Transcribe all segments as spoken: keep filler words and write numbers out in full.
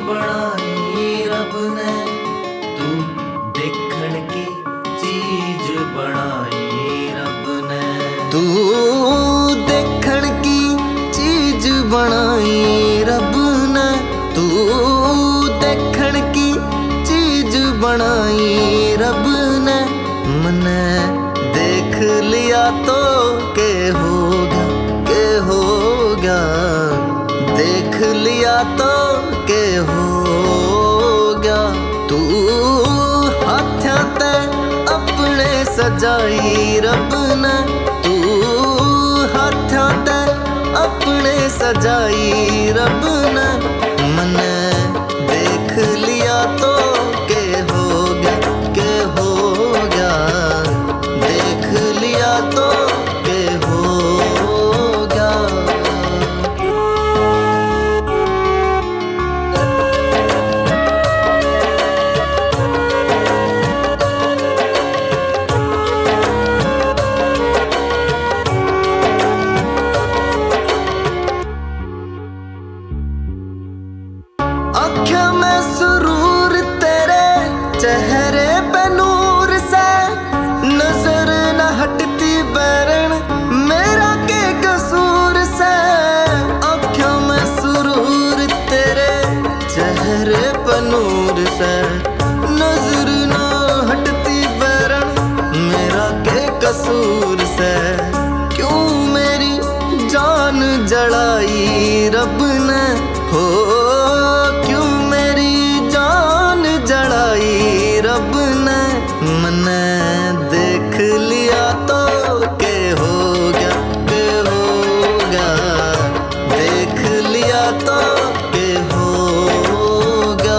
बनाई रब ने, तू देखण की चीज बनाई रब ने। तू देखण की चीज बनाई रब ने, तू देखण की चीज बनाई रब ने। मने देख लिया तो के हो गया, के हो गया। देख लिया तो के हो गया। तू हाथों ते अपने सजाई रब ने, तू हाथों ते अपने सजाई रब ने। मने देख लिया तो के हो गया, के हो गया। देख लिया तो के हो गया। आँखों में सुरूर तेरे, चेहरे पे नूर से, नजर न हटती बैरन मेरा के कसूर से। आँखों में सुरूर तेरे, चेहरे पे नूर से, नजर न हटती बैरन मेरा के कसूर से। क्यों मेरी जान जड़ाई रब ने, हो क्यों मेरी जान जड़ाई रब ने। मने देख लिया तो के हो गया, के हो गया। देख लिया तो के हो गया।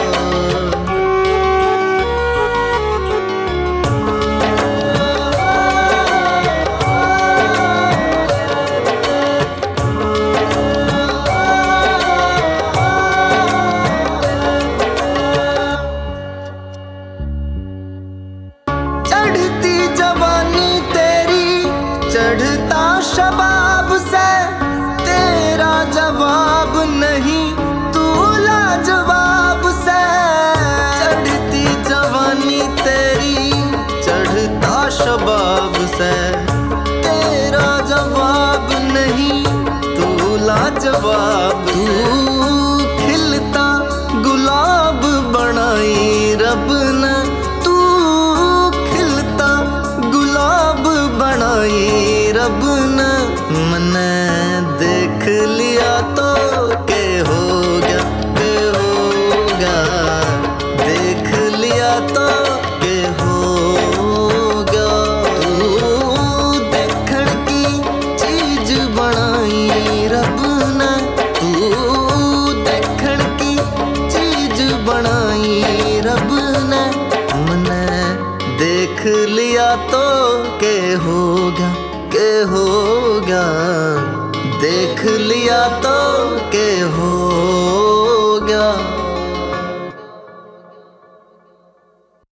चढ़ती जवानी तेरी, चढ़ता शबाब से, तेरा जवाब नहीं तू लाजवाब से। चढ़ती जवानी तेरी, चढ़ता शबाब से, तेरा जवाब नहीं तू लाजवाब। तू खिलता गुलाब बनाई रब ने, बनाई रब ने। मने देख लिया तो के हो गया, के हो गया। देख लिया तो के हो गया। तू देखण की चीज बनाई रब ने, तू देखण की चीज बनाई रब ने। मने देख लिया तो के हो गया, के हो गया। देख लिया तो